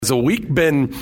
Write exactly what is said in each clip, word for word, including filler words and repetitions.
Has a week been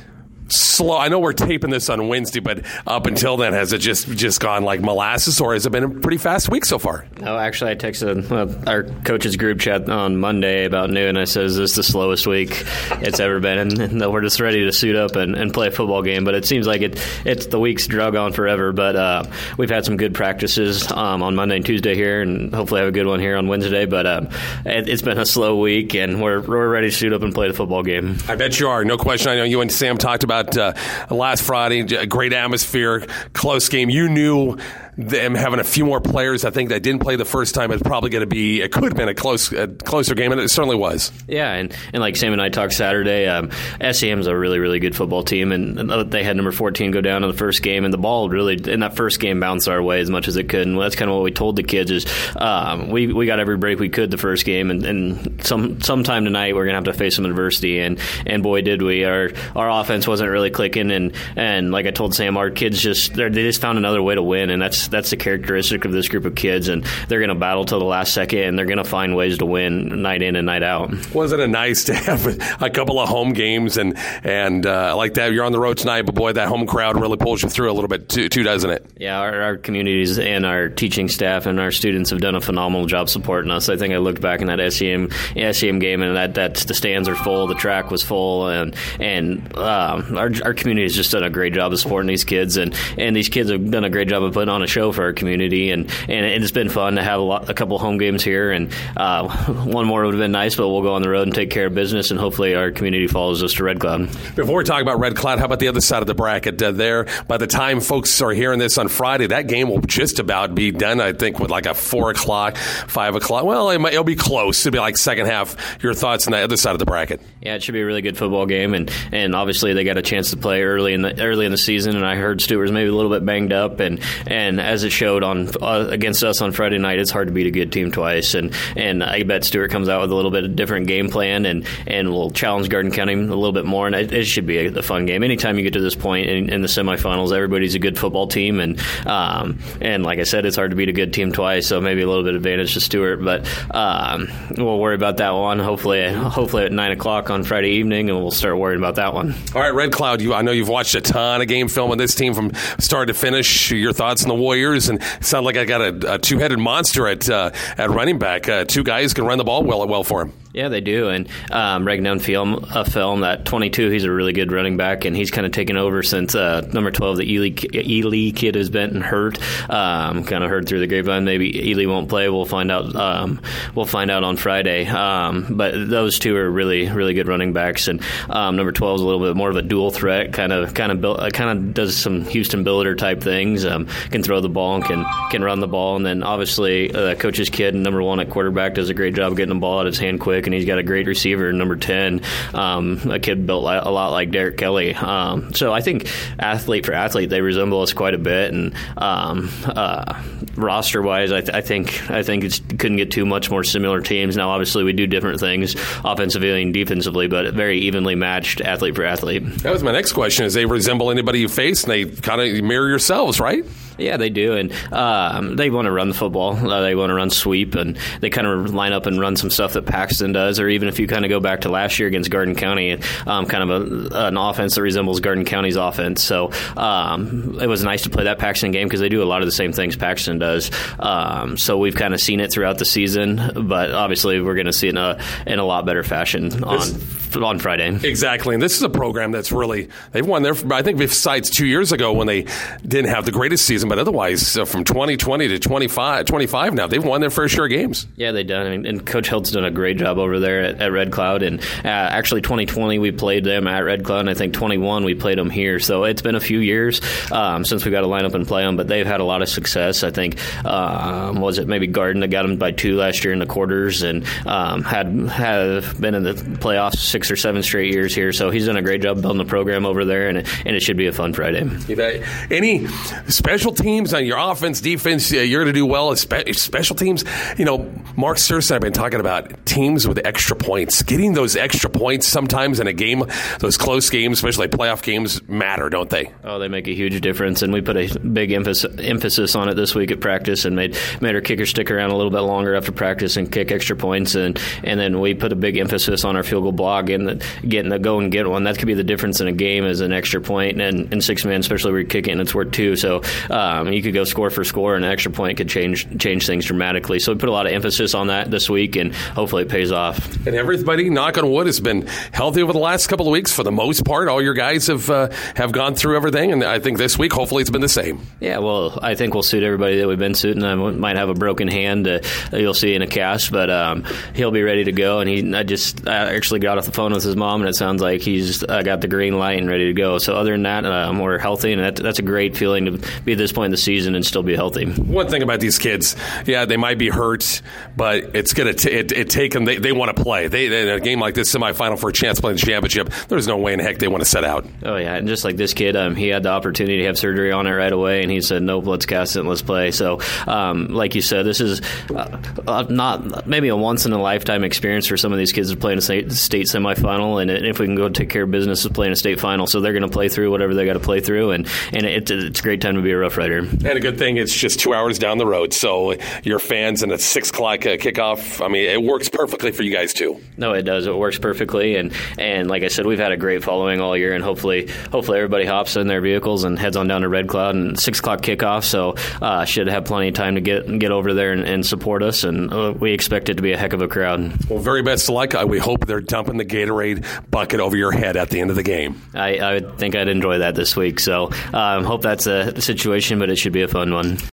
slow? I know we're taping this on Wednesday, but up until then, has it just just gone like molasses, or has it been a pretty fast week so far? No, actually, I texted uh, our coaches group chat on Monday about noon. I said, "Is this the slowest week it's ever been?" And, and we're just ready to suit up and, and play a football game. But it seems like it it's the week's drug on forever. But uh, we've had some good practices um, on Monday and Tuesday here, and hopefully have a good one here on Wednesday. But um, it, it's been a slow week, and we're we're ready to suit up and play the football game. I bet you are. No question. I know you and Sam talked about uh, last Friday. A great atmosphere, close game. You knew them having a few more players, I think, that didn't play the first time. It's probably going to be, it could have been a close, a closer game, and it certainly was. Yeah, and, and like Sam and I talked Saturday, um, S E M's a really, really good football team, and they had number fourteen go down in the first game, and the ball really, in that first game, bounced our way as much as it could, and that's kind of what we told the kids is um, we, we got every break we could the first game, and, and some sometime tonight we're going to have to face some adversity, and, and boy, did we. Our our offense wasn't really clicking, and, and like I told Sam, our kids just, they just found another way to win, and that's that's the characteristic of this group of kids, and they're going to battle till the last second, and they're going to find ways to win night in and night out. Wasn't it nice to have a couple of home games and and uh, like that? You're on the road tonight, but boy, that home crowd really pulls you through a little bit too, too doesn't it? Yeah, our, our communities and our teaching staff and our students have done a phenomenal job supporting us. I think I looked back in that S E M S E M game, and that that's the stands are full, the track was full, and and um, our our community has just done a great job of supporting these kids, and, and these kids have done a great job of putting on a show for our community, and, and it's been fun to have a, lot, a couple home games here, and uh, one more would have been nice, but we'll go on the road and take care of business, and hopefully our community follows us to Red Cloud. Before we talk about Red Cloud, how about the other side of the bracket uh, there? By the time folks are hearing this on Friday, that game will just about be done, I think, with like a four o'clock, five o'clock. Well, it might, it'll be close. It'll be like second half. Your thoughts on the other side of the bracket? Yeah, it should be a really good football game, and, and obviously they got a chance to play early in the early in the season, and I heard Stewart was maybe a little bit banged up, and, and as it showed on uh, against us on Friday night, it's hard to beat a good team twice, and, and I bet Stewart comes out with a little bit of different game plan, and, and will challenge Garden County a little bit more, and it, it should be a, a fun game. Anytime you get to this point in, in the semifinals, everybody's a good football team, and um, and like I said, it's hard to beat a good team twice, so maybe a little bit of advantage to Stewart, but um, we'll worry about that one hopefully hopefully at nine o'clock on Friday evening, and we'll start worrying about that one. All right, Red Cloud, you, I know you've watched a ton of game film with this team from start to finish. Your thoughts on the Warriors, and it sounds like I got a, a two-headed monster at uh, at running back. Uh, two guys can run the ball well well for him. Yeah, they do, and um, breaking down film, a film that twenty-two, he's a really good running back, and he's kind of taken over since uh, number twelve, the Ely, Ely kid, has been hurt. Um, kind of heard through the grapevine maybe Ely won't play. We'll find out. Um, we'll find out on Friday. Um, but those two are really, really good running backs, and um, number twelve is a little bit more of a dual threat, kind of, kind of, build, uh, kind of does some Houston Billiter type things. Um, can throw the ball and can can run the ball, and then obviously uh, coach's kid, number one at quarterback, does a great job getting the ball out of his hand quick. And he's got a great receiver, number ten, um, a kid built a lot like Derek Kelly. Um, so I think athlete for athlete, they resemble us quite a bit. And um, uh, roster-wise, I, th- I think I think it couldn't get too much more similar teams. Now, obviously, we do different things offensively and defensively, but very evenly matched athlete for athlete. That was my next question. Is they resemble anybody you face, and they kind of mirror yourselves, right? Yeah, they do, and um, they want to run the football. Uh, they want to run sweep, and they kind of line up and run some stuff that Paxton does, or even if you kind of go back to last year against Garden County, um, kind of a, an offense that resembles Garden County's offense. So um, it was nice to play that Paxton game because they do a lot of the same things Paxton does. Um, so we've kind of seen it throughout the season, but obviously we're going to see it in a, in a lot better fashion on this, on Friday. Exactly, and this is a program that's really, they've won their, I think besides two years ago when they didn't have the greatest season, but otherwise, uh, from twenty twenty to twenty-five, twenty-five now, they've won their fair share of games. Yeah, they've done. I mean, and Coach Hilt's done a great job over there at, at Red Cloud. And uh, actually, twenty twenty, we played them at Red Cloud, and I think twenty-one, we played them here. So it's been a few years um, since we got to line up and play them, but they've had a lot of success. I think, um, was it maybe Garden that got them by two last year in the quarters, and um, had have been in the playoffs six or seven straight years here. So he's done a great job building the program over there, and it, and it should be a fun Friday. Any special teams, on your offense, defense, uh, you're going to do well. Spe- special teams, you know, Mark Searcy and I have been talking about teams with extra points. Getting those extra points sometimes in a game, those close games, especially playoff games, matter, don't they? Oh, they make a huge difference, and we put a big emphasis, emphasis on it this week at practice and made made our kicker stick around a little bit longer after practice and kick extra points, and, and then we put a big emphasis on our field goal block and getting the go and get one. That could be the difference in a game as an extra point, and in six man, especially where you're kicking, it's worth two. So um, you could go score for score, and an extra point could change change things dramatically. So we put a lot of emphasis on that this week, and hopefully it pays off. And everybody, knock on wood, has been healthy over the last couple of weeks for the most part. All your guys have uh, have gone through everything, and I think this week, hopefully, it's been the same. Yeah, well, I think we'll suit everybody that we've been suiting. I might have a broken hand uh, that you'll see in a cast, but um, he'll be ready to go. And he, I just I actually got off the phone with his mom, and it sounds like he's uh, got the green light and ready to go. So other than that, um, we're healthy, and that, that's a great feeling to be at this point in the season and still be healthy. One thing about these kids, yeah, they might be hurt, but it's going to it, it take them. They, they want to play. They, in a game like this, semifinal for a chance to play in the championship, there's no way in heck they want to set out. Oh yeah, and just like this kid, um, he had the opportunity to have surgery on it right away, and he said, "Nope, let's cast it and let's play." So, um, like you said, this is uh, uh, not maybe a once in a lifetime experience for some of these kids to play in a state, state semifinal, and if we can go take care of business, to play in a state final. So they're going to play through whatever they got to play through, and and it, it's a great time to be a Rough Rider. And a good thing, it's just two hours down the road, so your fans and a six o'clock uh, kickoff. I mean, it works perfectly for you guys too. No, it does. It works perfectly, and and like I said, we've had a great following all year, and hopefully, hopefully everybody hops in their vehicles and heads on down to Red Cloud and six o'clock kickoff. So uh, should have plenty of time to get get over there and, and support us, and uh, we expect it to be a heck of a crowd. Well, very best of luck. We hope they're dumping the Gatorade bucket over your head at the end of the game. I, I think I'd enjoy that this week. So um, hope that's a situation, but it should be a fun one.